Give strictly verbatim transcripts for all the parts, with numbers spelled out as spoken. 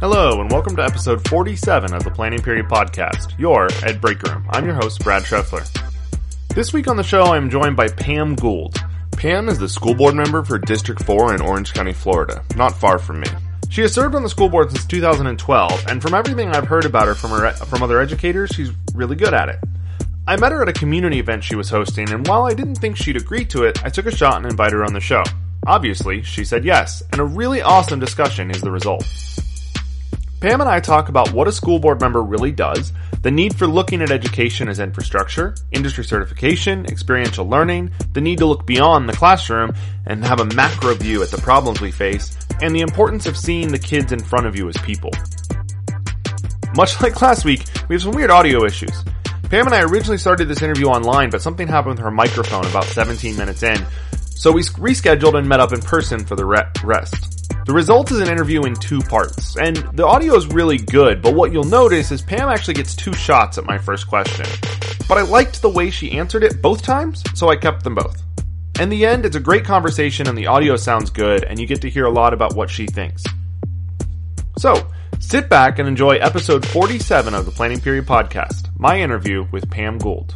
Hello, and welcome to episode forty-seven of the Planning Period Podcast, your Ed Break Room. I'm your host, Brad Scheffler. This week on the show, I'm joined by Pam Gould. Pam is the school board member for District four in Orange County, Florida, not far from me. She has served on the school board since two thousand twelve, and from everything I've heard about her from her from other educators, she's really good at it. I met her at a community event she was hosting, and while I didn't think she'd agree to it, I took a shot and invited her on the show. Obviously, she said yes, and a really awesome discussion is the result. Pam and I talk about what a school board member really does, the need for looking at education as infrastructure, industry certification, experiential learning, the need to look beyond the classroom and have a macro view at the problems we face, and the importance of seeing the kids in front of you as people. Much like last week, we have some weird audio issues. Pam and I originally started this interview online, but something happened with her microphone about seventeen minutes in, so we rescheduled and met up in person for the re- rest. The result is an interview in two parts, and the audio is really good, but what you'll notice is Pam actually gets two shots at my first question. But I liked the way she answered it both times, so I kept them both. In the end, it's a great conversation and the audio sounds good, and you get to hear a lot about what she thinks. So, sit back and enjoy episode forty-seven of the Planning Period Podcast, my interview with Pam Gould.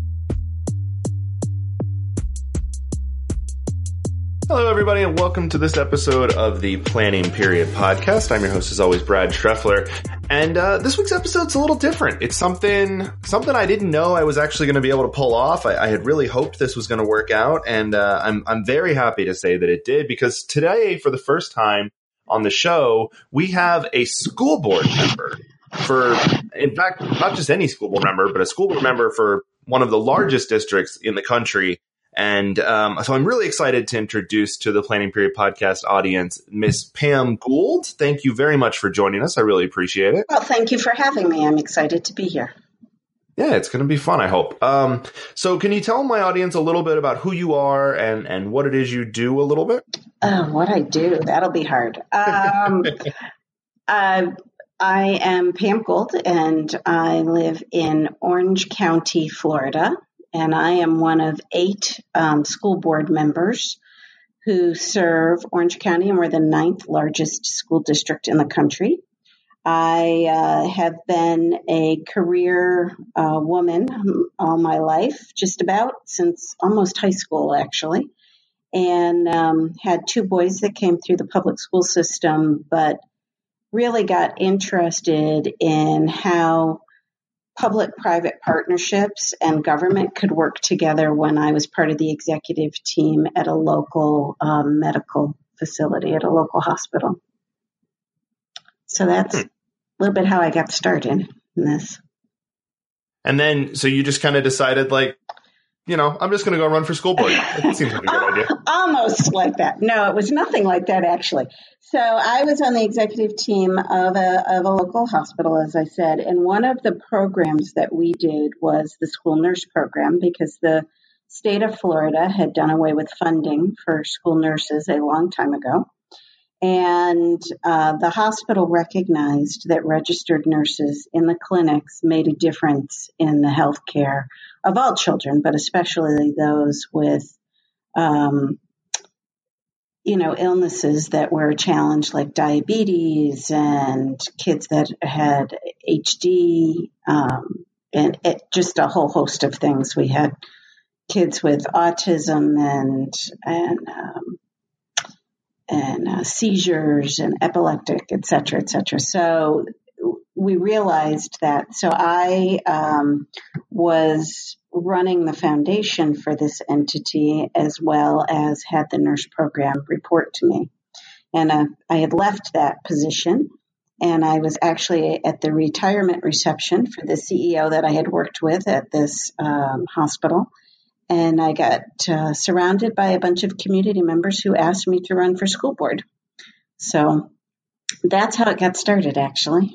Hello, everybody, and welcome to this episode of the Planning Period Podcast. I'm your host, as always, Brad Scheffler, and uh, this week's episode's a little different. It's something something I didn't know I was actually going to be able to pull off. I, I had really hoped this was going to work out, and uh, I'm I'm very happy to say that it did, because today, for the first time on the show, we have a school board member for, in fact, not just any school board member, but a school board member for one of the largest districts in the country. And um, so I'm really excited to introduce to the Planning Period Podcast audience Miss Pam Gould. Thank you very much for joining us. I really appreciate it. Well, thank you for having me. I'm excited to be here. Yeah, it's going to be fun, I hope. Um, so can you tell my audience a little bit about who you are and, and what it is you do a little bit? Oh, what I do? That'll be hard. Um, uh, I am Pam Gould, and I live in Orange County, Florida. And I am one of eight um, school board members who serve Orange County, and we're the ninth largest school district in the country. I uh, have been a career uh, woman all my life, just about since almost high school, actually, and um, had two boys that came through the public school system, but really got interested in how public-private partnerships and government could work together when I was part of the executive team at a local um, medical facility, at a local hospital. So that's a little bit how I got started in this. And then, so you just kind of decided, like, you know, I'm just going to go run for school board. It seems like a good idea. Almost like that. No, it was nothing like that, actually. So I was on the executive team of a, of a local hospital, as I said, and one of the programs that we did was the school nurse program, because the state of Florida had done away with funding for school nurses a long time ago. And uh, the hospital recognized that registered nurses in the clinics made a difference in the health care of all children, but especially those with, um, you know, illnesses that were a challenge, like diabetes and kids that had H D, um, and it, just a whole host of things. We had kids with autism and and um, and uh, seizures and epileptic, et cetera, et cetera. So we realized that. So I um, was running the foundation for this entity, as well as had the nurse program report to me. And uh, I had left that position, and I was actually at the retirement reception for the C E O that I had worked with at this um, hospital. And I got uh, surrounded by a bunch of community members who asked me to run for school board. So that's how it got started, actually.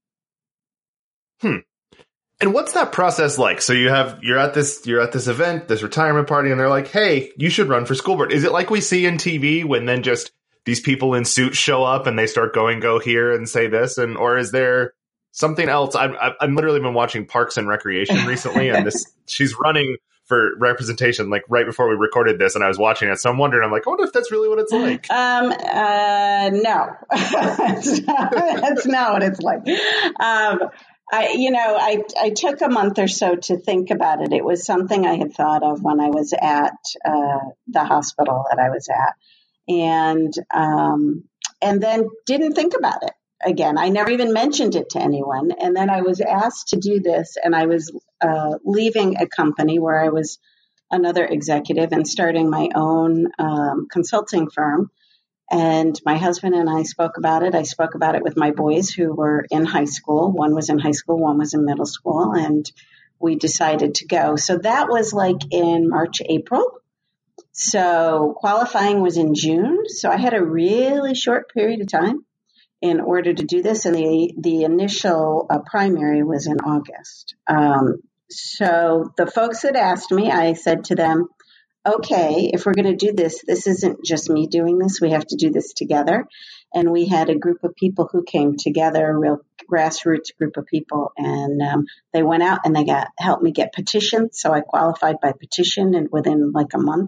Hmm. And what's that process like? So you have, you're at this, you're at this event, this retirement party, and they're like, hey, you should run for school board. Is it like we see in T V when then just these people in suits show up and they start going, go here and say this? And, or is there something else? I've, I've literally been watching Parks and Recreation recently, and this, she's running for representation, like right before we recorded this, and I was watching it. So I'm wondering, I'm like, I wonder if that's really what it's like. Um, uh, no, that's, not, that's not what it's like. Um, I, you know, I, I took a month or so to think about it. It was something I had thought of when I was at uh, the hospital that I was at, and um, and then didn't think about it again. I never even mentioned it to anyone. And then I was asked to do this, and I was uh, leaving a company where I was another executive and starting my own um, consulting firm. And my husband and I spoke about it. I spoke about it with my boys who were in high school. One was in high school, one was in middle school, and we decided to go. So that was like in March, April. So qualifying was in June. So I had a really short period of time in order to do this. And the, the initial uh, primary was in August. Um, so the folks that asked me, I said to them, okay, if we're going to do this, this isn't just me doing this. We have to do this together. And we had a group of people who came together, a real grassroots group of people. And um, they went out and they got helped me get petitions. So I qualified by petition and within like a month.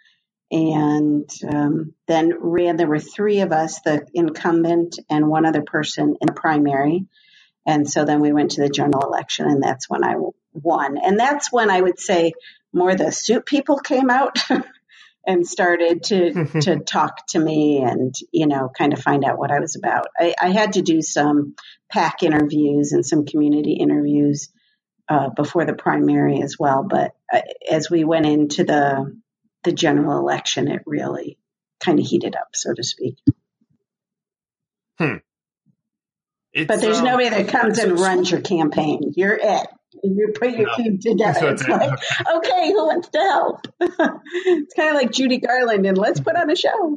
And um, then ran, there were three of us, the incumbent and one other person in the primary. And so then we went to the general election, and that's when I won. And that's when I would say more the suit people came out and started to, to talk to me and, you know, kind of find out what I was about. I, I had to do some PAC interviews and some community interviews uh, before the primary as well. But uh, as we went into the the general election, it really kind of heated up, so to speak. Hmm. It's, but there's um, nobody that comes so, and runs your campaign. You're it. You put your no. team together. It's like, okay, who wants to help? It's kind of like Judy Garland and let's put on a show.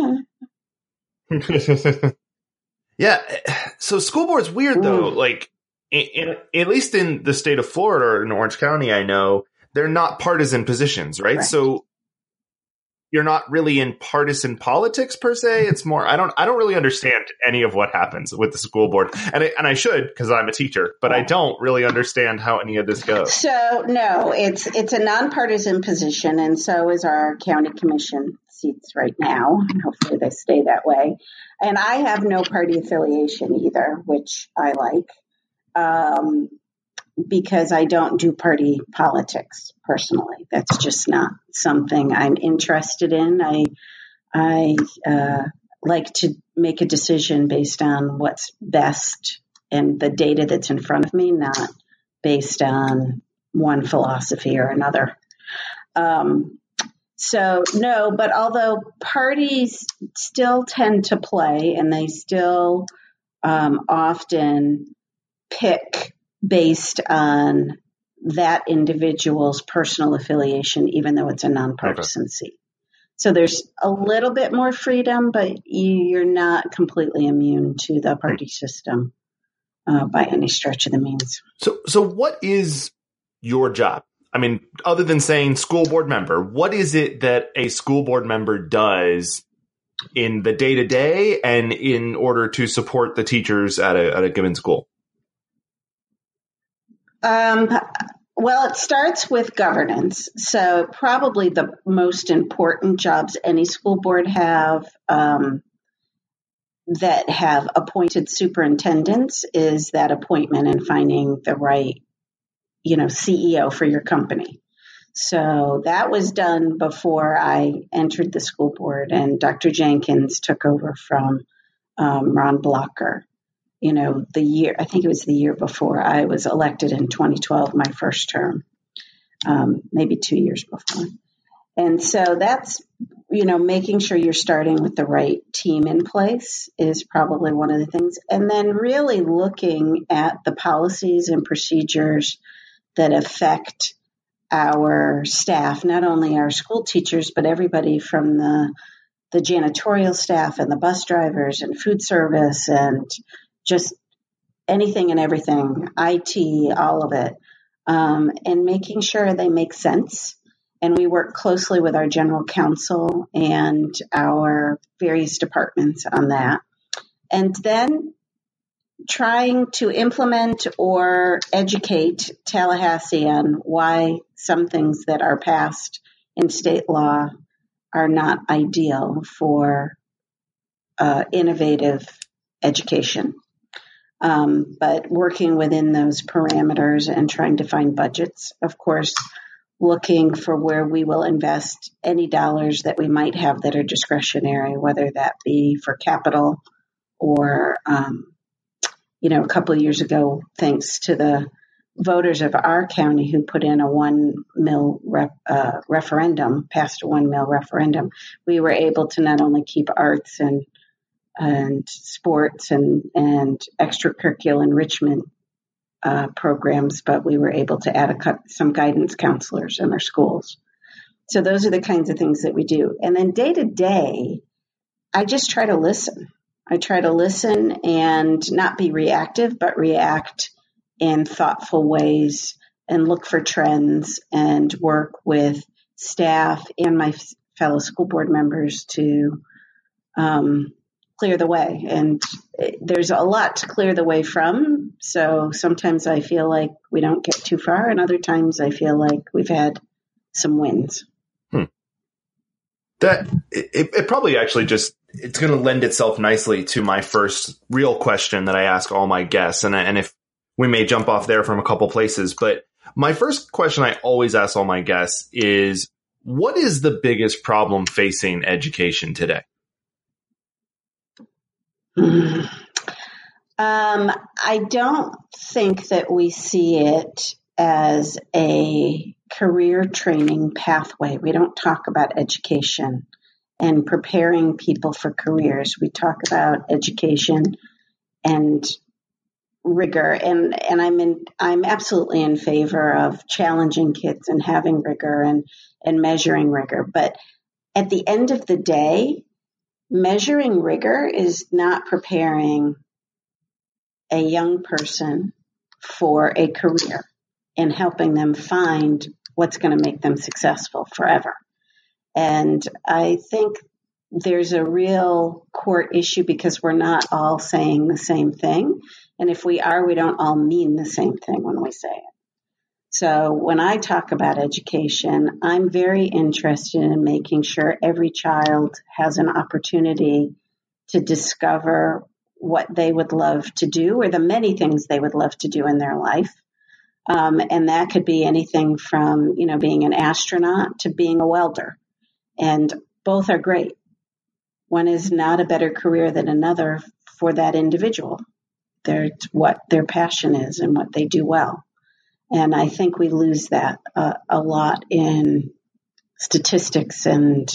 Yeah. So school board's weird, though. Mm. Like, in, in, at least in the state of Florida or in Orange County, I know, they're not partisan positions, right? right. So you're not really in partisan politics per se. It's more, I don't, I don't really understand any of what happens with the school board, and I, and I should, because I'm a teacher, but I don't really understand how any of this goes. So no, it's, it's a nonpartisan position. And so is our county commission seats right now. And hopefully they stay that way. And I have no party affiliation either, which I like. Um, because I don't do party politics personally. That's just not something I'm interested in. I I uh, like to make a decision based on what's best and the data that's in front of me, not based on one philosophy or another. Um, so no, but although parties still tend to play, and they still um, often pick based on that individual's personal affiliation, even though it's a nonpartisan okay. seat. So there's a little bit more freedom, but you're not completely immune to the party system uh, by any stretch of the means. So, so what is your job? I mean, other than saying school board member, what is it that a school board member does in the day to day and in order to support the teachers at a, at a given school? Um, well, it starts with governance. So probably the most important jobs any school board have um, that have appointed superintendents is that appointment and finding the right, you know, C E O for your company. So that was done before I entered the school board, and Doctor Jenkins took over from um, Ron Blocker. You know, the year, I think it was the year before I was elected in twenty twelve, my first term, um, maybe two years before. And so that's, you know, making sure you're starting with the right team in place is probably one of the things. And then really looking at the policies and procedures that affect our staff, not only our school teachers, but everybody from the, the janitorial staff and the bus drivers and food service and just anything and everything, I T, all of it, um, and making sure they make sense. And we work closely with our general counsel and our various departments on that. And then trying to implement or educate Tallahassee on why some things that are passed in state law are not ideal for uh, innovative education. Um, but working within those parameters and trying to find budgets, of course, looking for where we will invest any dollars that we might have that are discretionary, whether that be for capital or, um, you know, a couple of years ago, thanks to the voters of our county who put in a one mil rep, uh, referendum, passed a one mil referendum, we were able to not only keep arts and and sports and, and extracurricular enrichment uh, programs, but we were able to add a, some guidance counselors in our schools. So those are the kinds of things that we do. And then day to day, I just try to listen. I try to listen and not be reactive, but react in thoughtful ways and look for trends and work with staff and my fellow school board members to um, clear the way. And there's a lot to clear the way from. So sometimes I feel like we don't get too far, and other times I feel like we've had some wins. Hmm. That it, it probably actually just, it's going to lend itself nicely to my first real question that I ask all my guests. And, and if we may jump off there from a couple places, but my first question I always ask all my guests is, what is the biggest problem facing education today? Um, I don't think that we see it as a career training pathway. We don't talk about education and preparing people for careers. We talk about education and rigor, and, and I'm in, I'm absolutely in favor of challenging kids and having rigor and, and measuring rigor. But at the end of the day, measuring rigor is not preparing a young person for a career and helping them find what's going to make them successful forever. And I think there's a real core issue because we're not all saying the same thing. And if we are, we don't all mean the same thing when we say it. So when I talk about education, I'm very interested in making sure every child has an opportunity to discover what they would love to do or the many things they would love to do in their life. Um, and that could be anything from, you know, being an astronaut to being a welder. And both are great. One is not a better career than another for that individual. They're what their passion is and what they do well. And I think we lose that uh, a lot in statistics and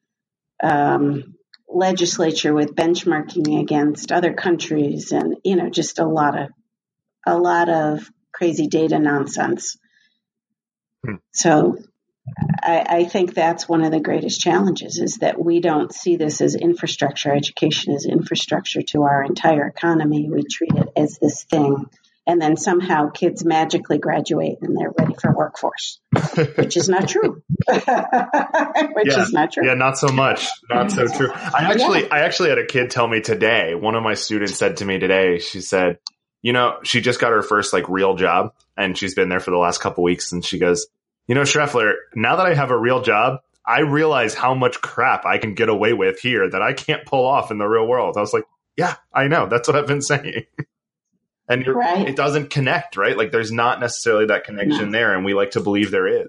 um, legislature with benchmarking against other countries and, you know, just a lot of a lot of crazy data nonsense. Hmm. So I, I think that's one of the greatest challenges is that we don't see this as infrastructure. Education is infrastructure to our entire economy. We treat it as this thing. And then somehow kids magically graduate and they're ready for workforce, which is not true. which yeah. is not true. Yeah, not so much. Not so true. I actually, yeah. I actually had a kid tell me today, one of my students said to me today, she said, you know, she just got her first like real job and she's been there for the last couple weeks. And she goes, you know, Schreffler, now that I have a real job, I realize how much crap I can get away with here that I can't pull off in the real world. I was like, yeah, I know. That's what I've been saying. And you're, right. It doesn't connect, right? Like there's not necessarily that connection no. there. And we like to believe there is.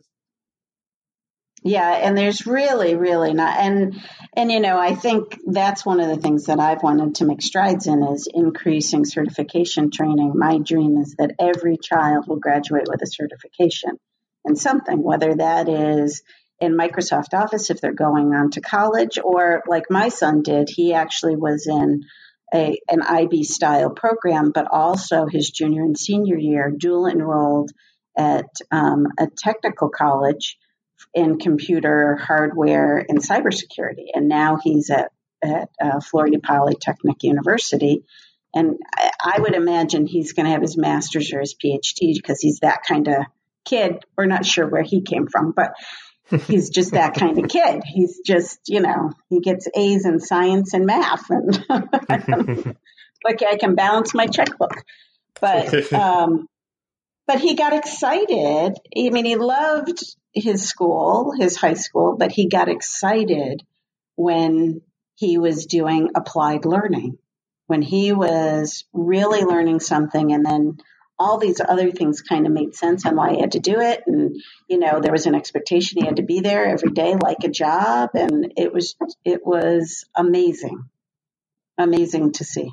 Yeah. And there's really, really not. And, and, you know, I think that's one of the things that I've wanted to make strides in is increasing certification training. My dream is that every child will graduate with a certification in something, whether that is in Microsoft Office, if they're going on to college, or like my son did, he actually was in A, an I B style program, but also his junior and senior year dual enrolled at um, a technical college in computer hardware and cybersecurity. And now he's at, at uh, Florida Polytechnic University. And I, I would imagine he's going to have his master's or his PhD because he's that kind of kid. We're not sure where he came from, but he's just that kind of kid. He's just, you know, he gets A's in science and math, and like I can balance my checkbook. But um, but he got excited. I mean, he loved his school, his high school, but he got excited when he was doing applied learning, when he was really learning something, and then all these other things kind of made sense on why he had to do it. And, you know, there was an expectation he had to be there every day like a job. And it was, it was amazing, amazing to see.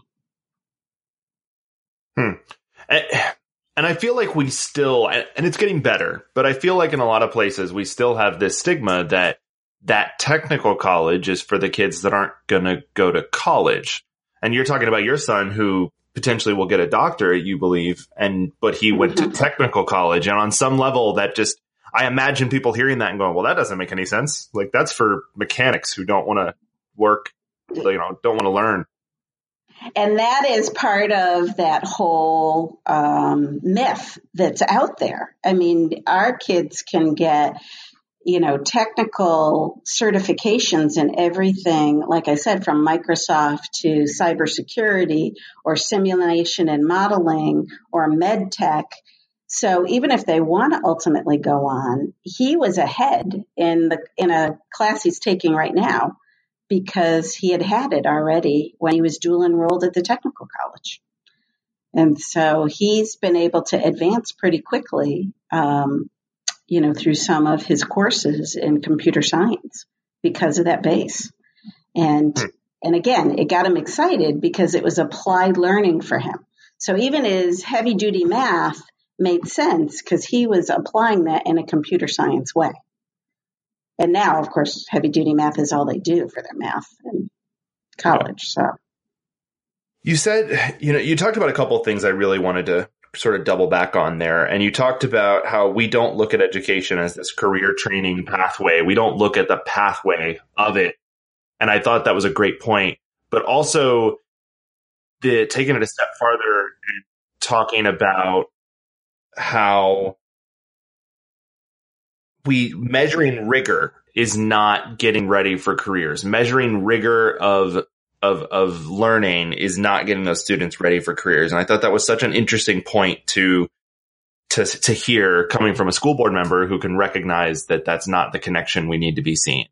Hmm. And I feel like we still, and it's getting better, but I feel like in a lot of places we still have this stigma that that technical college is for the kids that aren't going to go to college. And you're talking about your son who potentially will get a doctorate, you believe, and but he went mm-hmm. to technical college. And on some level that just, I imagine people hearing that and going, well, that doesn't make any sense. Like, that's for mechanics who don't want to work, you know, don't want to learn. And that is part of that whole um, myth that's out there. I mean, our kids can get, you know, technical certifications in everything, like I said, from Microsoft to cybersecurity or simulation and modeling or med tech. So even if they want to ultimately go on, he was ahead in the in a class he's taking right now, because he had had it already when he was dual enrolled at the technical college. And so he's been able to advance pretty quickly, um, you know, through some of his courses in computer science because of that base. And, and again, it got him excited because it was applied learning for him. So even his heavy duty math made sense because he was applying that in a computer science way. And now, of course, heavy-duty math is all they do for their math in college. So, you said, you know, you talked about a couple of things I really wanted to sort of double back on there. And you talked about how we don't look at education as this career training pathway. We don't look at the pathway of it. And I thought that was a great point. But also, the taking it a step farther and talking about how we measuring rigor is not getting ready for careers. Measuring rigor of of of learning is not getting those students ready for careers. And I thought that was such an interesting point to to to hear coming from a school board member who can recognize that that's not the connection we need to be seeing.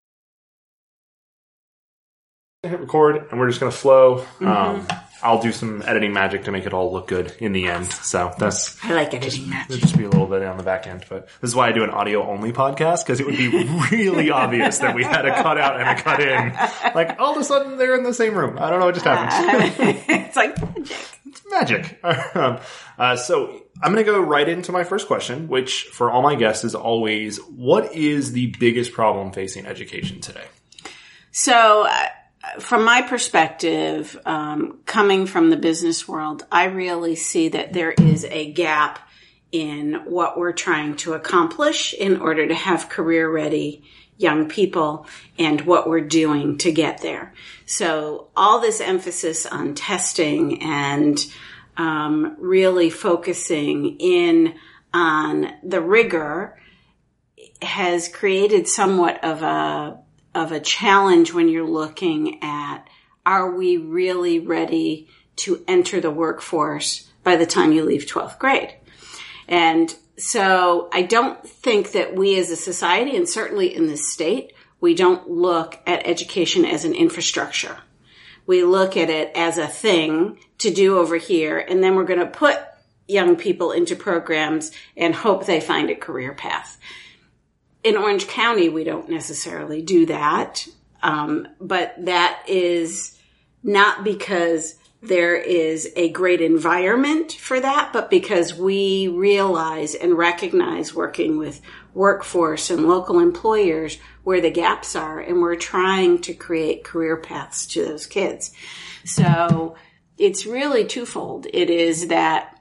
Hit record, and we're just going to flow. Mm-hmm. Um, I'll do some editing magic to make it all look good in the end. So that's I like editing just, magic. It'll just be a little bit on the back end, but this is why I do an audio only podcast, because it would be really obvious that we had a cut out and a cut in. Like all of a sudden they're in the same room. I don't know what just happened. Uh, it's like magic. It's magic. um, uh, so I'm going to go right into my first question, which for all my guests is always, what is the biggest problem facing education today? So. Uh, From my perspective, um, coming from the business world, I really see that there is a gap in what we're trying to accomplish in order to have career-ready young people and what we're doing to get there. So all this emphasis on testing and um, really focusing in on the rigor has created somewhat of a of a challenge when you're looking at, are we really ready to enter the workforce by the time you leave twelfth grade? And so I don't think that we as a society, and certainly in this state, we don't look at education as an infrastructure. We look at it as a thing to do over here, and then we're going to put young people into programs and hope they find a career path. In Orange County, we don't necessarily do that, um, but that is not because there is a great environment for that, but because we realize and recognize working with workforce and local employers where the gaps are, and we're trying to create career paths to those kids. So it's really twofold. It is that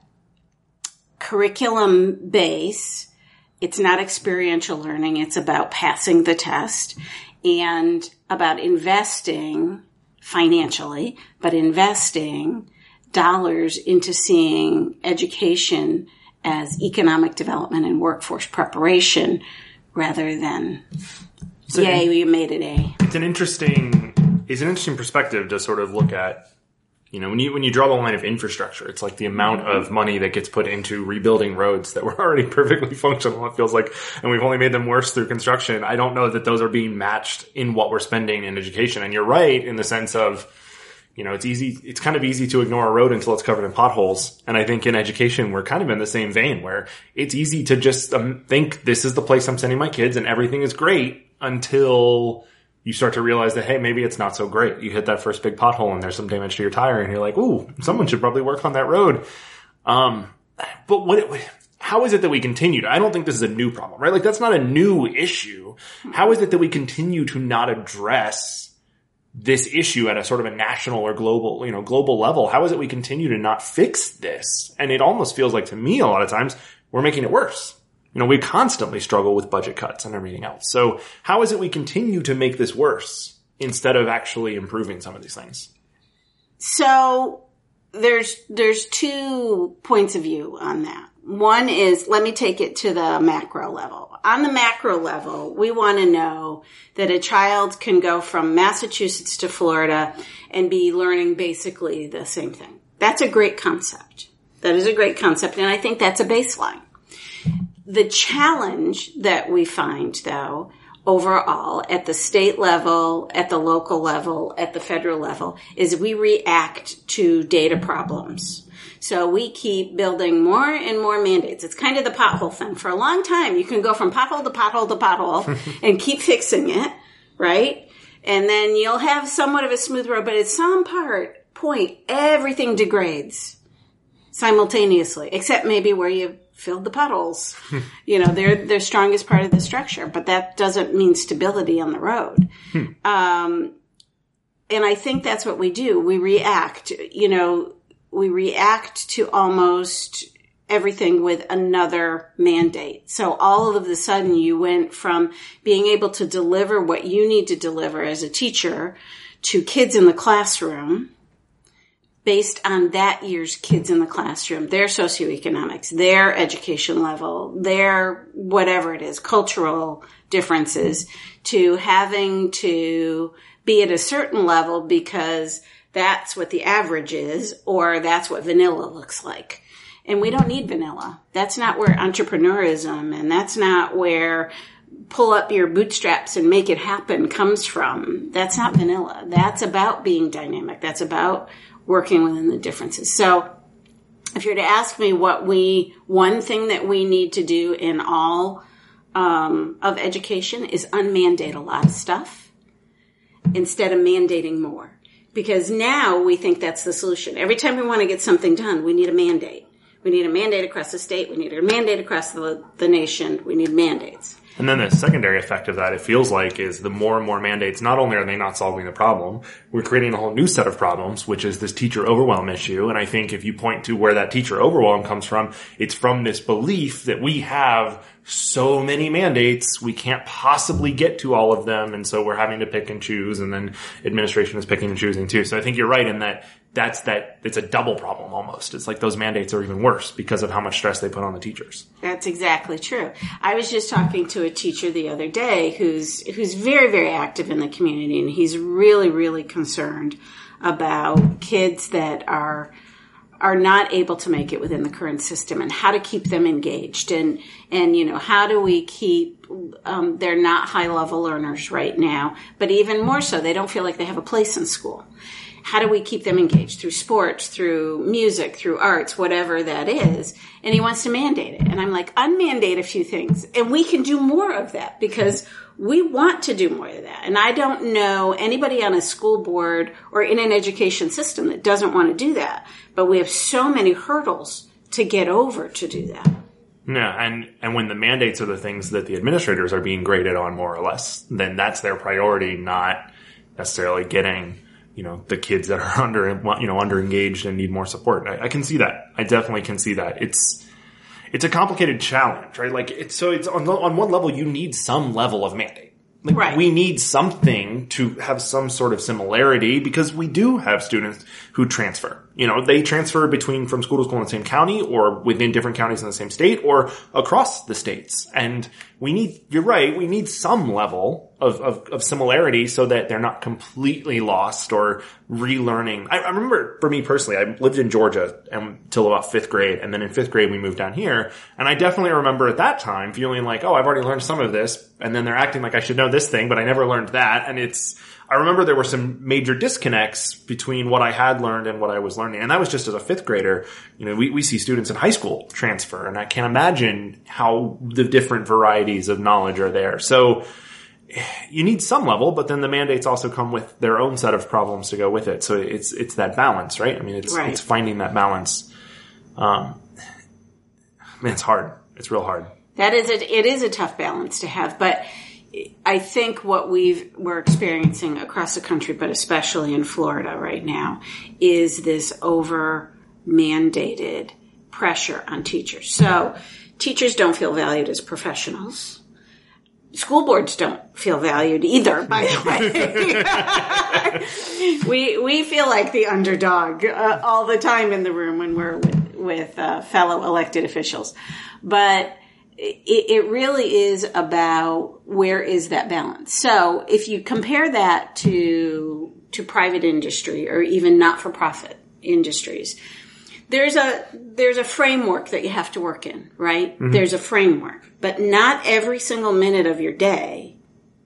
curriculum base. It's not experiential learning. It's about passing the test and about investing financially, but investing dollars into seeing education as economic development and workforce preparation rather than, so yay, you made it A. It's an interesting, it's an interesting perspective to sort of look at You know, when you, when you draw the line of infrastructure, it's like the amount of money that gets put into rebuilding roads that were already perfectly functional, it feels like, and we've only made them worse through construction. I don't know that those are being matched in what we're spending in education. And you're right in the sense of, you know, it's easy, it's kind of easy to ignore a road until it's covered in potholes. And I think in education, we're kind of in the same vein where it's easy to just um, think this is the place I'm sending my kids and everything is great until you start to realize that, hey, maybe it's not so great. You hit that first big pothole and there's some damage to your tire and you're like, ooh, someone should probably work on that road. Um, but what, it, how is it that we continue to, I don't think this is a new problem, right? Like that's not a new issue. How is it that we continue to not address this issue at a sort of a national or global, you know, global level? How is it we continue to not fix this? And it almost feels like to me a lot of times we're making it worse. You know, we constantly struggle with budget cuts and everything else. So how is it we continue to make this worse instead of actually improving some of these things? So there's, there's two points of view on that. One is, let me take it to the macro level. On the macro level, we want to know that a child can go from Massachusetts to Florida and be learning basically the same thing. That's a great concept. That is a great concept, and I think that's a baseline. The challenge that we find, though, overall, at the state level, at the local level, at the federal level, is we react to data problems. So we keep building more and more mandates. It's kind of the pothole thing. For a long time, you can go from pothole to pothole to pothole and keep fixing it, right? And then you'll have somewhat of a smooth road, but at some part, point, everything degrades simultaneously, except maybe where you filled the potholes. You know, they're their strongest part of the structure, but that doesn't mean stability on the road. Hmm. Um, and I think that's what we do. We react, you know, we react to almost everything with another mandate. So all of a sudden you went from being able to deliver what you need to deliver as a teacher to kids in the classroom based on that year's kids in the classroom, their socioeconomics, their education level, their whatever it is, cultural differences, to having to be at a certain level because that's what the average is, or that's what vanilla looks like. And we don't need vanilla. That's not where entrepreneurism and that's not where pull up your bootstraps and make it happen comes from. That's not vanilla. That's about being dynamic. That's about working within the differences. So if you're to ask me what we, one thing that we need to do in all um, of education is unmandate a lot of stuff instead of mandating more. Because now we think that's the solution. Every time we want to get something done, we need a mandate. We need a mandate across the state. We need a mandate across the, the nation. We need mandates. And then the secondary effect of that, it feels like, is the more and more mandates, not only are they not solving the problem, we're creating a whole new set of problems, which is this teacher overwhelm issue. And I think if you point to where that teacher overwhelm comes from, it's from this belief that we have so many mandates, we can't possibly get to all of them. And so we're having to pick and choose. And then administration is picking and choosing too. So I think you're right in that that's that it's a double problem almost. It's like those mandates are even worse because of how much stress they put on the teachers. That's exactly true. I was just talking to a teacher the other day who's who's very, very active in the community, and he's really, really concerned about kids that are are not able to make it within the current system and how to keep them engaged. And, and, you know, how do we keep, um, they're not high level learners right now, but even more so, they don't feel like they have a place in school. How do we keep them engaged through sports, through music, through arts, whatever that is? And he wants to mandate it. And I'm like, unmandate a few things. And we can do more of that because we want to do more of that. And I don't know anybody on a school board or in an education system that doesn't want to do that. But we have so many hurdles to get over to do that. Yeah, and, and when the mandates are the things that the administrators are being graded on more or less, then that's their priority, not necessarily getting, you know, the kids that are under, you know, under engaged and need more support. I, I can see that. I definitely can see that. It's, it's a complicated challenge, right? Like it's, so it's on, on one level, you need some level of mandate. Like right. We need something to have some sort of similarity because we do have students who transfer. You know, they transfer between from school to school in the same county or within different counties in the same state or across the states. And we need, you're right, we need some level of, of, of similarity so that they're not completely lost or relearning. I, I remember for me personally, I lived in Georgia until about fifth grade. And then in fifth grade, we moved down here. And I definitely remember at that time feeling like, oh, I've already learned some of this. And then they're acting like I should know this thing, but I never learned that. And it's, I remember there were some major disconnects between what I had learned and what I was learning. And that was just as a fifth grader. You know, we, we see students in high school transfer, and I can't imagine how the different varieties of knowledge are there. So you need some level, but then the mandates also come with their own set of problems to go with it. So it's, it's that balance, right? I mean, it's, right. it's finding that balance. Um, man, it's hard. It's real hard. That is a, it is a tough balance to have, but I think what we've, we're experiencing across the country, but especially in Florida right now, is this over mandated pressure on teachers. So teachers don't feel valued as professionals. School boards don't feel valued either, by the way. we we feel like the underdog uh, all the time in the room when we're with, with uh, fellow elected officials. But it, it really is about where is that balance. So if you compare that to to private industry or even not-for-profit industries, there's a there's a framework that you have to work in, right? Mm-hmm. There's a framework. But not every single minute of your day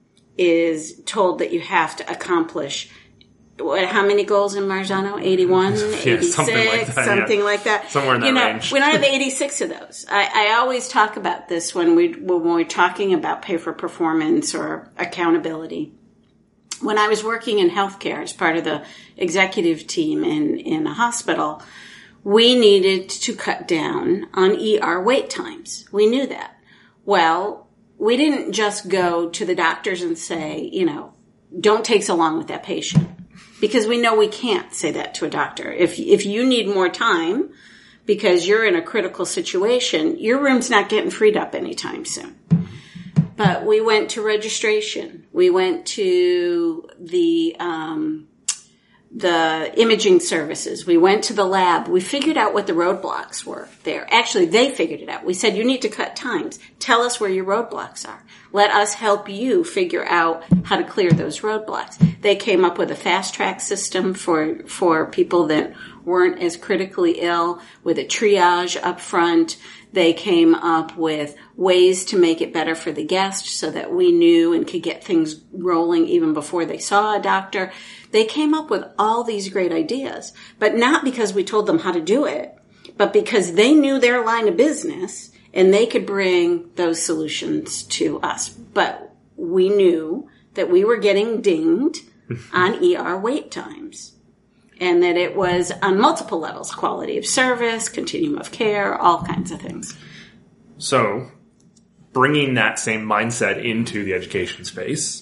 is told that you have to accomplish what, how many goals in Marzano? eighty-one, yeah, eighty-six, something like that. Something yeah. like that. Somewhere in that you know, range. We don't have eighty-six of those. I, I always talk about this when, we, when we're talking about pay for performance or accountability. When I was working in healthcare as part of the executive team in, in a hospital, we needed to cut down on E R wait times. We knew that. Well, we didn't just go to the doctors and say, you know, don't take so long with that patient. Because we know we can't say that to a doctor. If if you need more time because you're in a critical situation, your room's not getting freed up anytime soon. But we went to registration. We went to the um the imaging services. We went to the lab. We figured out what the roadblocks were there. Actually, they figured it out. We said, you need to cut times. Tell us where your roadblocks are. Let us help you figure out how to clear those roadblocks. They came up with a fast track system for, for people that weren't as critically ill, with a triage up front. They came up with ways to make it better for the guest so that we knew and could get things rolling even before they saw a doctor. They came up with all these great ideas, but not because we told them how to do it, but because they knew their line of business and they could bring those solutions to us. But we knew that we were getting dinged on E R wait times. And that it was on multiple levels, quality of service, continuum of care, all kinds of things. So, bringing that same mindset into the education space,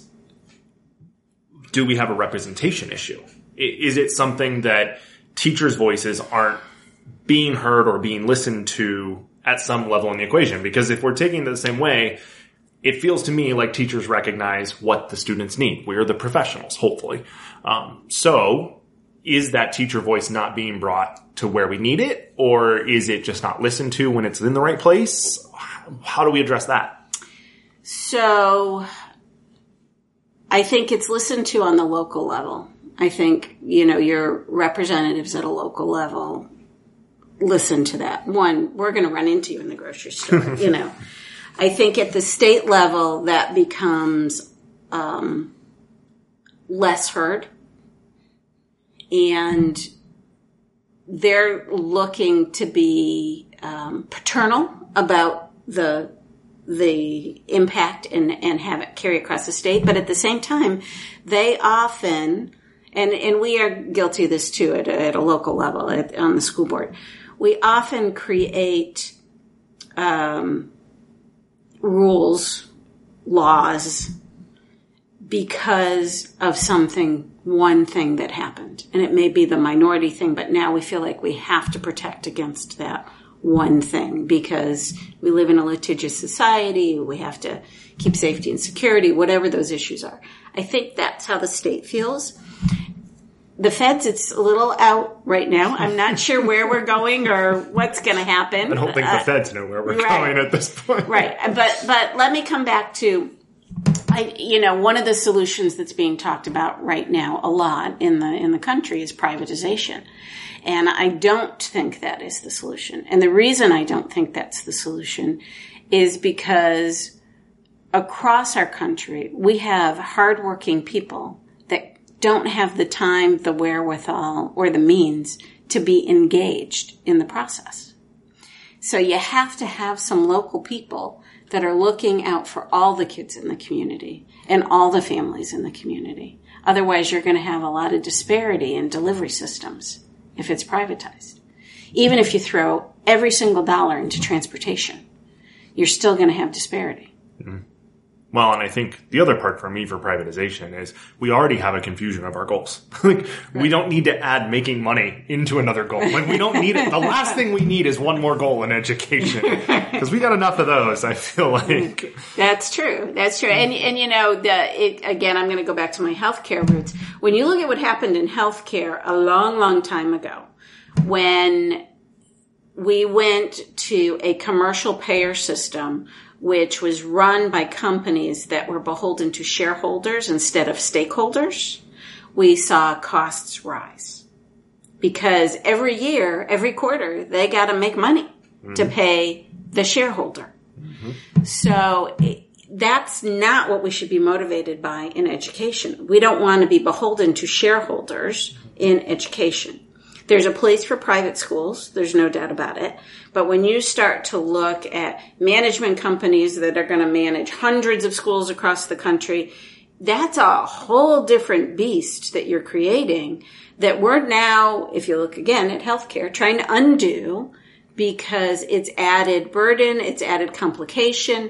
do we have a representation issue? Is it something that teachers' voices aren't being heard or being listened to at some level in the equation? Because if we're taking it the same way, it feels to me like teachers recognize what the students need. We're the professionals, hopefully. Um, so... Is that teacher voice not being brought to where we need it? Or is it just not listened to when it's in the right place? How do we address that? So I think it's listened to on the local level. I think, you know, your representatives at a local level listen to that. One, we're going to run into you in the grocery store, you know. I think at the state level that becomes um, less heard. And they're looking to be um, paternal about the the impact and, and have it carry across the state. But at the same time, they often, and, and we are guilty of this too at, at a local level at, on the school board, we often create um, rules, laws, because of something, one thing that happened. And it may be the minority thing, but now we feel like we have to protect against that one thing because we live in a litigious society. We have to keep safety and security, whatever those issues are. I think that's how the state feels. The feds, it's a little out right now. I'm not sure where we're going or what's going to happen. I don't think uh, the feds know where we're right. going at this point. Right. But, but let me come back to, I, you know, one of the solutions that's being talked about right now a lot in the in the country is privatization. And I don't think that is the solution. And the reason I don't think that's the solution is because across our country, we have hardworking people that don't have the time, the wherewithal, or the means to be engaged in the process. So you have to have some local people that are looking out for all the kids in the community and all the families in the community. Otherwise, you're going to have a lot of disparity in delivery systems if it's privatized. Even if you throw every single dollar into transportation, you're still going to have disparity. Mm-hmm. Well, and I think the other part for me for privatization is we already have a confusion of our goals. Like, right. We don't need to add making money into another goal. Like, we don't need it. The last thing we need is one more goal in education. Because we got enough of those, I feel like. That's true. That's true. And, and you know, the, it, again, I'm going to go back to my healthcare roots. When you look at what happened in healthcare a long, long time ago, when we went to a commercial payer system which was run by companies that were beholden to shareholders instead of stakeholders, we saw costs rise. Because every year, every quarter, they got to make money mm-hmm. to pay the shareholder. Mm-hmm. So that's not what we should be motivated by in education. We don't want to be beholden to shareholders in education. There's a place for private schools. There's no doubt about it. But when you start to look at management companies that are going to manage hundreds of schools across the country, that's a whole different beast that you're creating that we're now, if you look again at healthcare, trying to undo because it's added burden, it's added complication.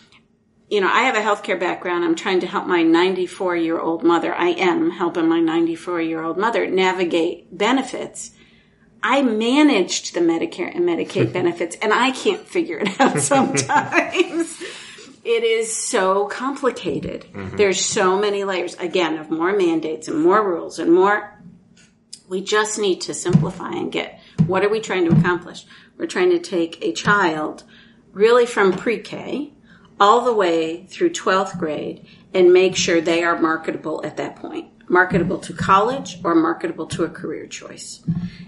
You know, I have a healthcare background. I'm trying to help my ninety-four-year-old mother. I am helping my ninety-four-year-old mother navigate benefits. I managed the Medicare and Medicaid benefits, and I can't figure it out sometimes. It is so complicated. Mm-hmm. There's so many layers, again, of more mandates and more rules and more. We just need to simplify and get, what are we trying to accomplish? We're trying to take a child really from pre-K all the way through twelfth grade and make sure they are marketable at that point. Marketable to college or marketable to a career choice.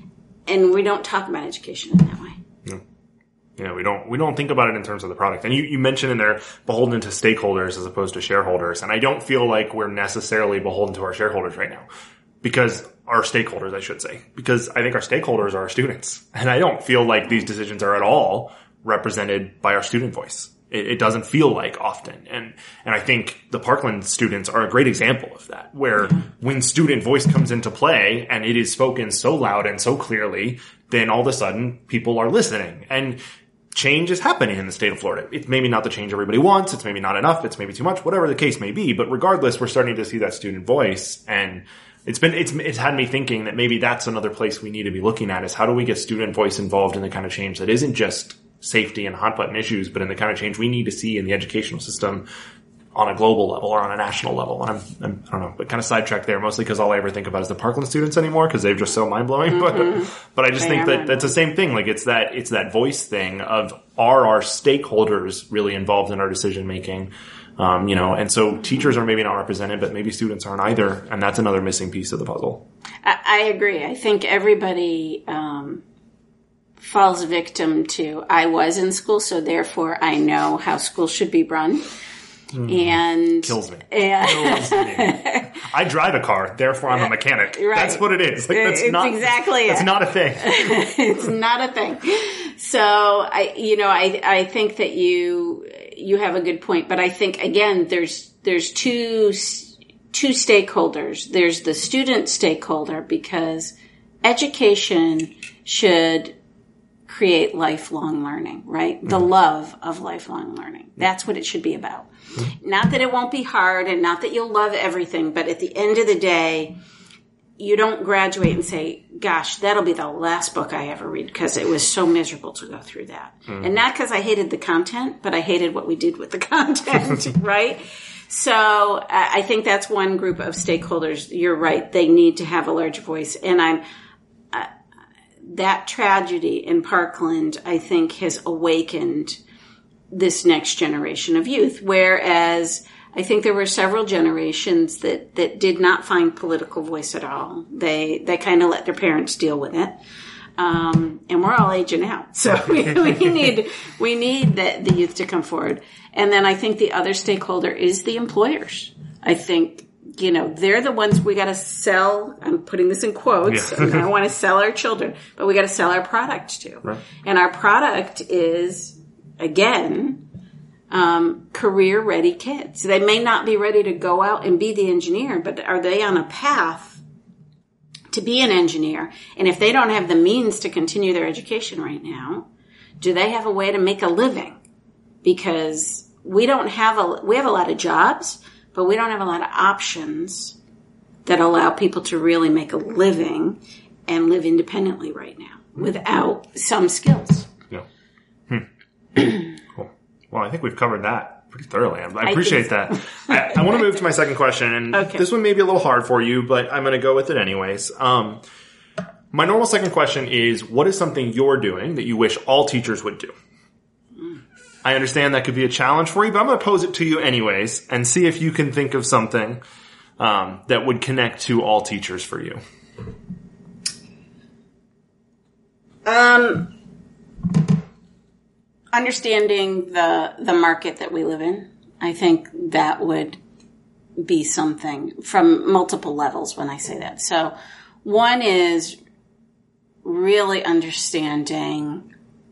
And we don't talk about education in that way. No. Yeah, we don't, we don't think about it in terms of the product. And you, you mentioned in there beholden to stakeholders as opposed to shareholders. And I don't feel like we're necessarily beholden to our shareholders right now. Because our stakeholders, I should say. Because I think our stakeholders are our students. And I don't feel like these decisions are at all represented by our student voice. It, it doesn't feel like often. And, and I think the Parkland students are a great example of that, where when student voice comes into play and it is spoken so loud and so clearly, then all of a sudden people are listening and change is happening in the state of Florida. It's maybe not the change everybody wants. It's maybe not enough. It's maybe too much, whatever the case may be. But regardless, we're starting to see that student voice, and It's been, it's, it's had me thinking that maybe that's another place we need to be looking at, is how do we get student voice involved in the kind of change that isn't just safety and hot button issues, but in the kind of change we need to see in the educational system on a global level or on a national level. And I'm, I'm I don't know, but kind of sidetracked there, mostly because all I ever think about is the Parkland students anymore, because they're just so mind blowing. Mm-hmm. But, but I just they think that that's the same thing. Like, it's that, it's that voice thing of, are our stakeholders really involved in our decision making? Um, you know, and so teachers are maybe not represented, but maybe students aren't either. And that's another missing piece of the puzzle. I, I agree. I think everybody, um, falls victim to, I was in school, so therefore I know how school should be run. Mm, and kills me. And kills me. I drive a car, therefore I'm a mechanic. Right. That's what it is. Like, that's it's not exactly That's it. not a thing. It's not a thing. So I, you know, I, I think that you, you have a good point, but I think again, there's, there's two, two stakeholders. There's the student stakeholder, because education should create lifelong learning, right? The mm-hmm. love of lifelong learning. That's what it should be about. Mm-hmm. Not that it won't be hard and not that you'll love everything, but at the end of the day, you don't graduate and say, gosh, that'll be the last book I ever read because it was so miserable to go through that. Mm-hmm. And not because I hated the content, but I hated what we did with the content, right? So uh, I think that's one group of stakeholders. You're right. They need to have a large voice. And I'm, uh, that tragedy in Parkland, I think, has awakened this next generation of youth. Whereas I think there were several generations that, that did not find political voice at all. They they kind of let their parents deal with it. Um, and we're all aging out. So we, we need we need the, the youth to come forward. And then I think the other stakeholder is the employers. I think, you know, they're the ones we got to sell. I'm putting this in quotes. Yeah. I want to sell our children, but we got to sell our product to. Right. And our product is, again, um, career-ready kids. They may not be ready to go out and be the engineer, but are they on a path to be an engineer? And if they don't have the means to continue their education right now, do they have a way to make a living? Because we don't have a, we have a lot of jobs, but we don't have a lot of options that allow people to really make a living and live independently right now without some skills. Yeah. Hmm. Cool. Well, I think we've covered that pretty thoroughly. I appreciate I that. I, I want to move to my second question, and okay. This one may be a little hard for you, but I'm going to go with it anyways. Um, my normal second question is, what is something you're doing that you wish all teachers would do? I understand that could be a challenge for you, but I'm going to pose it to you anyways and see if you can think of something um, that would connect to all teachers for you. Um, understanding the the market that we live in, I think that would be something from multiple levels when I say that. So one is really understanding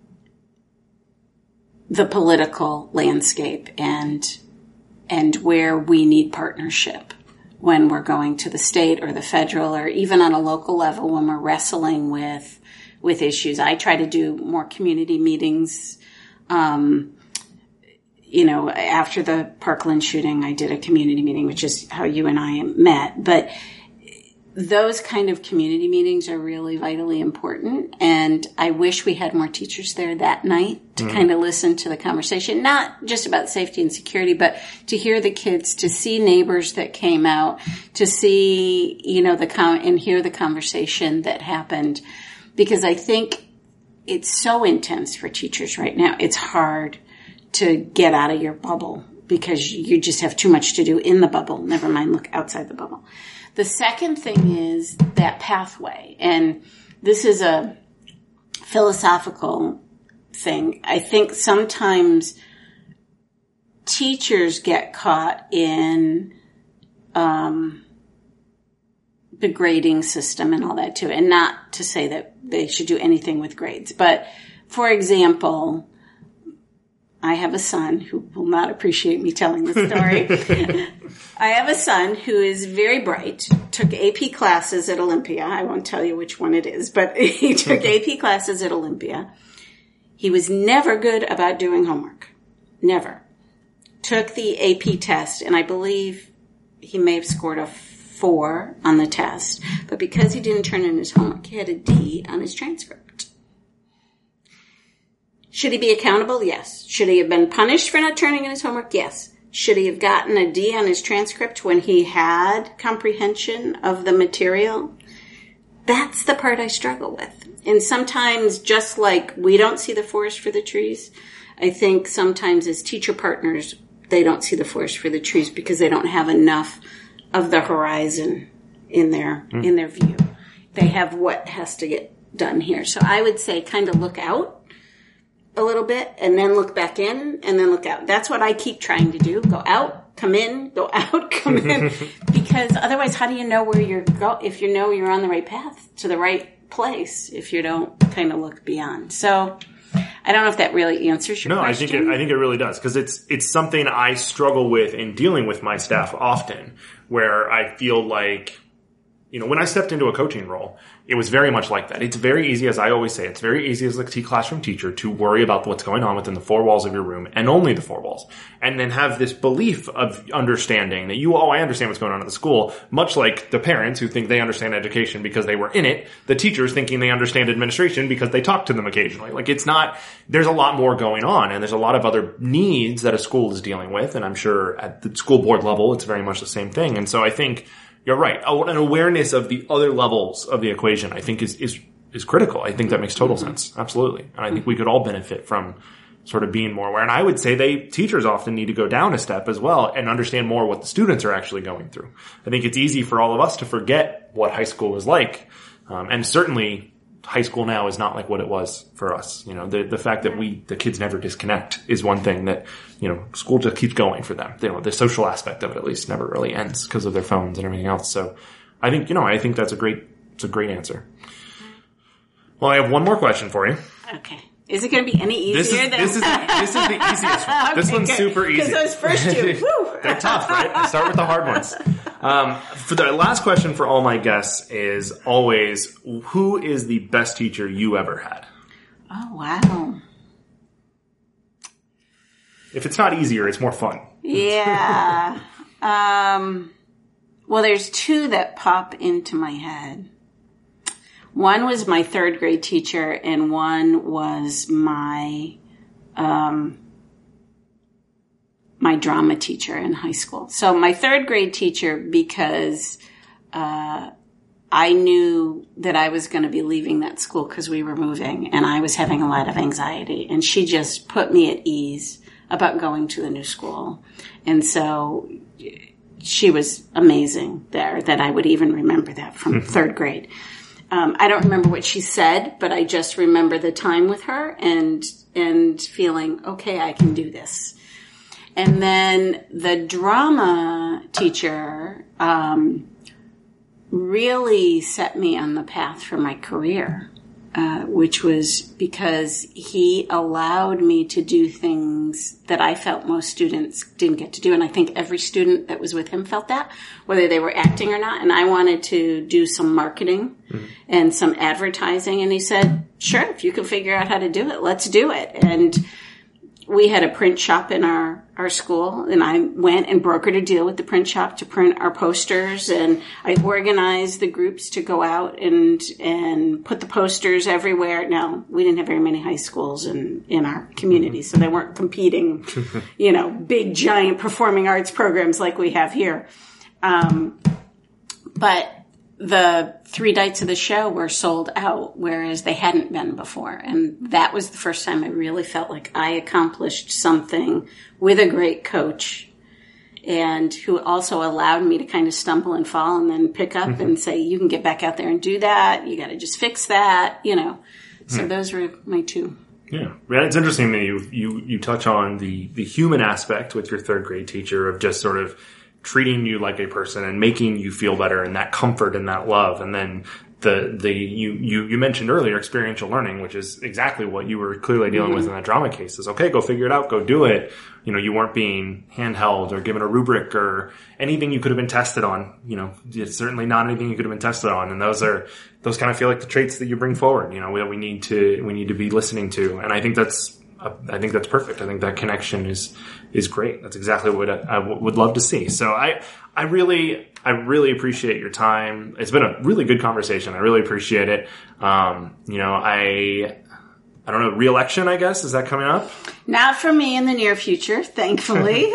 the political landscape and and where we need partnership when we're going to the state or the federal or even on a local level when we're wrestling with with issues. I try to do more community meetings. Um, you know, after the Parkland shooting, I did a community meeting, which is how you and I met. But those kind of community meetings are really vitally important. And I wish we had more teachers there that night to mm-hmm. kind of listen to the conversation, not just about safety and security, but to hear the kids, to see neighbors that came out, to see, you know, the con- and hear the conversation that happened. Because I think it's so intense for teachers right now. It's hard to get out of your bubble because you just have too much to do in the bubble. Never mind look outside the bubble. The second thing is that pathway. And this is a philosophical thing. I think sometimes teachers get caught in um, the grading system and all that too. And not to say that they should do anything with grades. But, for example, I have a son who will not appreciate me telling the story. I have a son who is very bright, took A P classes at Olympia. I won't tell you which one it is, but he took A P classes at Olympia. He was never good about doing homework. Never. Took the A P test, and I believe he may have scored a four on the test. But because he didn't turn in his homework, he had a D on his transcript. Should he be accountable? Yes. Should he have been punished for not turning in his homework? Yes. Should he have gotten a D on his transcript when he had comprehension of the material? That's the part I struggle with. And sometimes, just like we don't see the forest for the trees, I think sometimes as teacher partners, they don't see the forest for the trees because they don't have enough of the horizon in their, mm. in their view. They have what has to get done here. So I would say kind of look out a little bit and then look back in and then look out. That's what I keep trying to do. Go out, come in, go out, come in. Because otherwise, how do you know where you're go if you know you're on the right path to the right place if you don't kind of look beyond? So I don't know if that really answers your no, question. No, I think it, I think it really does because it's it's something I struggle with in dealing with my staff often, where I feel like, you know, when I stepped into a coaching role, it was very much like that. It's very easy, as I always say, it's very easy as a T classroom teacher to worry about what's going on within the four walls of your room and only the four walls. And then have this belief of understanding that you, oh, I understand what's going on at the school, much like the parents who think they understand education because they were in it, the teachers thinking they understand administration because they talk to them occasionally. Like it's not, there's a lot more going on and there's a lot of other needs that a school is dealing with. And I'm sure at the school board level, it's very much the same thing. And so I think you're right. An awareness of the other levels of the equation, I think, is is is critical. I think that makes total sense. Absolutely. And I think we could all benefit from sort of being more aware. And I would say they, teachers often need to go down a step as well and understand more what the students are actually going through. I think it's easy for all of us to forget what high school was like. Um, and certainly high school now is not like what it was for us. You know, the, the fact that we, the kids never disconnect is one thing that, you know, school just keeps going for them. You know, the social aspect of it at least never really ends because of their phones and everything else. So I think, you know, I think that's a great, it's a great answer. Well, I have one more question for you. Okay. Is it going to be any easier this is, than... This is, this is the easiest one. This okay, one's good. super easy. Because those first two, whew. They're tough, right? I start with the hard ones. Um, for the last question for all my guests is always, who is the best teacher you ever had? Oh, wow. If it's not easier, it's more fun. Yeah. um, well, there's two that pop into my head. One was my third grade teacher, and one was my um, my drama teacher in high school. So my third grade teacher, because uh, I knew that I was going to be leaving that school because we were moving, and I was having a lot of anxiety, and she just put me at ease about going to the new school. And so she was amazing there, that I would even remember that from third grade. Um, I don't remember what she said, but I just remember the time with her and and feeling, okay, I can do this. And then the drama teacher um, really set me on the path for my career, uh, which was because he allowed me to do things that I felt most students didn't get to do. And I think every student that was with him felt that, whether they were acting or not. And I wanted to do some marketing mm-hmm. and some advertising. And he said, sure, if you can figure out how to do it, let's do it. And we had a print shop in our, our school, and I went and brokered a deal with the print shop to print our posters, and I organized the groups to go out and and put the posters everywhere. Now, we didn't have very many high schools in, in our community, so they weren't competing, you know, big, giant performing arts programs like we have here. Um, but the three nights of the show were sold out, whereas they hadn't been before. And that was the first time I really felt like I accomplished something with a great coach, and who also allowed me to kind of stumble and fall and then pick up mm-hmm. and say, you can get back out there and do that. You got to just fix that, you know. So mm. those were my two. Yeah. It's interesting that you, you, you touch on the, the human aspect with your third grade teacher of just sort of treating you like a person and making you feel better, and that comfort and that love. And then the, the, you, you, you mentioned earlier experiential learning, which is exactly what you were clearly dealing mm-hmm. with in that drama case, is okay, go figure it out, go do it. You know, you weren't being handheld or given a rubric or anything you could have been tested on. You know, it's certainly not anything you could have been tested on. And those are, those kind of feel like the traits that you bring forward, you know, that we need to, we need to be listening to. And I think that's, I think that's perfect. I think that connection is, is great. That's exactly what I, I w- would love to see. So I, I really, I really appreciate your time. It's been a really good conversation. I really appreciate it. Um, you know, I, I don't know, re-election, I guess, is that coming up? Not for me in the near future, thankfully.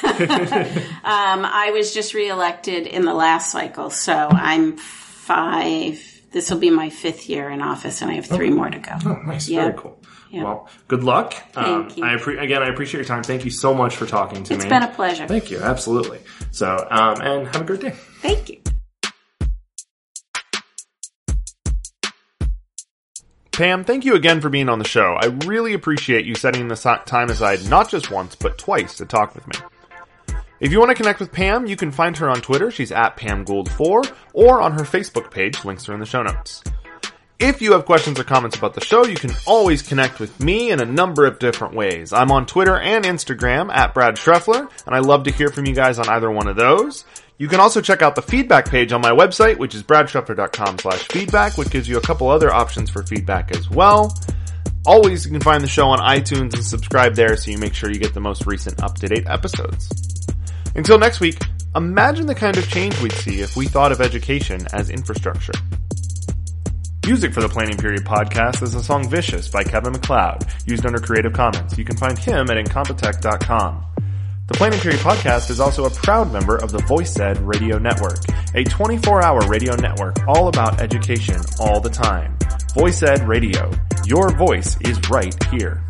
um, I was just re-elected in the last cycle, so I'm five. This will be my fifth year in office, and I have three oh. more to go. Oh, nice. Yep. Very cool. Yep. Well, good luck. Thank um, you. I appre- again, I appreciate your time. Thank you so much for talking to it's me. It's been a pleasure. Thank you. Absolutely. So, um, and have a great day. Thank you. Pam, thank you again for being on the show. I really appreciate you setting the time aside not just once, but twice to talk with me. If you want to connect with Pam, you can find her on Twitter. She's at Pam Gould four, or on her Facebook page. Links are in the show notes. If you have questions or comments about the show, you can always connect with me in a number of different ways. I'm on Twitter and Instagram at Brad Schreffler, and I love to hear from you guys on either one of those. You can also check out the feedback page on my website, which is bradschreffler.com slash feedback, which gives you a couple other options for feedback as well. Always, you can find the show on iTunes and subscribe there so you make sure you get the most recent up-to-date episodes. Until next week, imagine the kind of change we'd see if we thought of education as infrastructure. Music for the Planning Period podcast is the song Vicious by Kevin MacLeod, used under Creative Commons. You can find him at incompetech dot com. The Planning Period podcast is also a proud member of the VoiceEd Radio Network, a twenty-four hour radio network all about education all the time. VoiceEd Radio. Your voice is right here.